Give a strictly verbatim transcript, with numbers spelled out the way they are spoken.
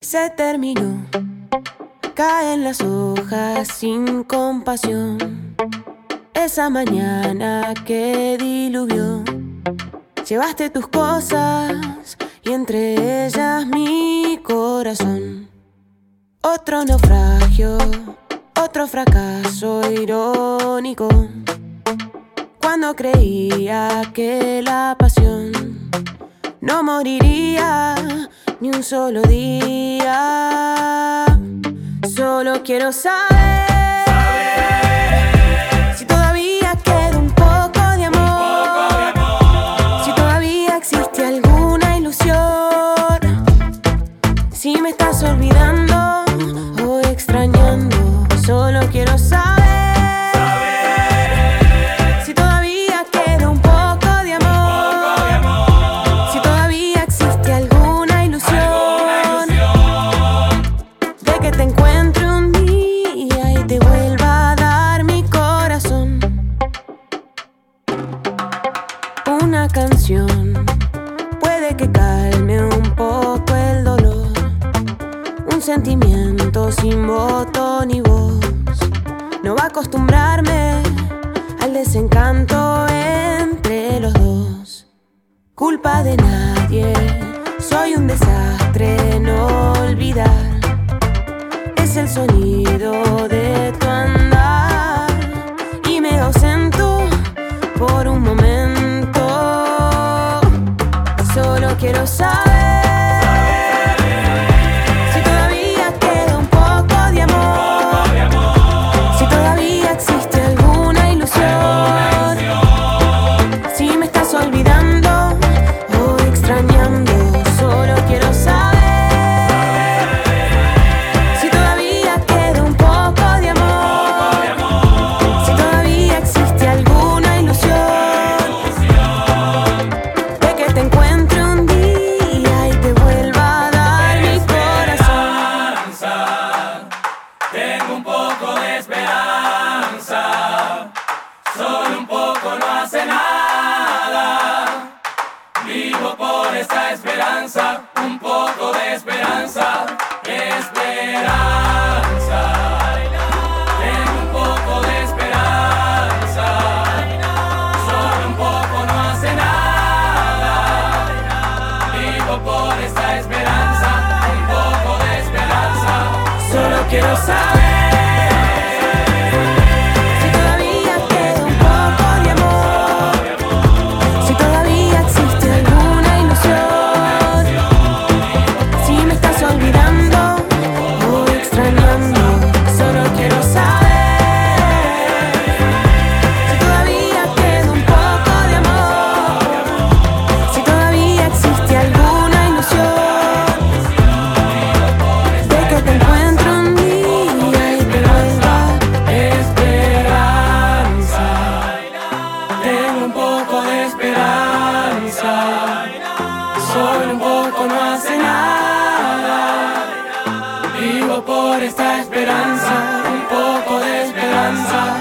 Se terminó, caen las hojas sin compasión. Esa mañana que diluvió, llevaste tus cosas y entre ellas mi corazón. Otro naufragio, otro fracaso irónico. Cuando creía que la pasión no moriría ni un solo día. Solo quiero saber, saber si todavía queda un poco de amor, poco de amor. Si todavía existe alguna ilusión, si me estás olvidando o extrañando. Solo quiero saber te encuentre un día y te vuelva a dar mi corazón. Una canción puede que calme un poco el dolor, un sentimiento sin voto ni voz. No va a acostumbrarme al desencanto entre los dos. Culpa de nadie, soy un desastre, no olvidar. Es el sonido de tu andar y me ausento por un momento. Solo quiero saber, saber si todavía queda un poco de amor, poco de amor. Si todavía existe alguna ilusión, alguna ilusión. Si me estás olvidando o extrañando. Solo quiero saber esta esperanza, un poco de esperanza, esperanza. Tengo un poco de esperanza, solo un poco no hace nada. Vivo por esta esperanza, un poco de esperanza, solo quiero saber. Solo un poco no hace nada. Vivo por esta esperanza, un poco de esperanza.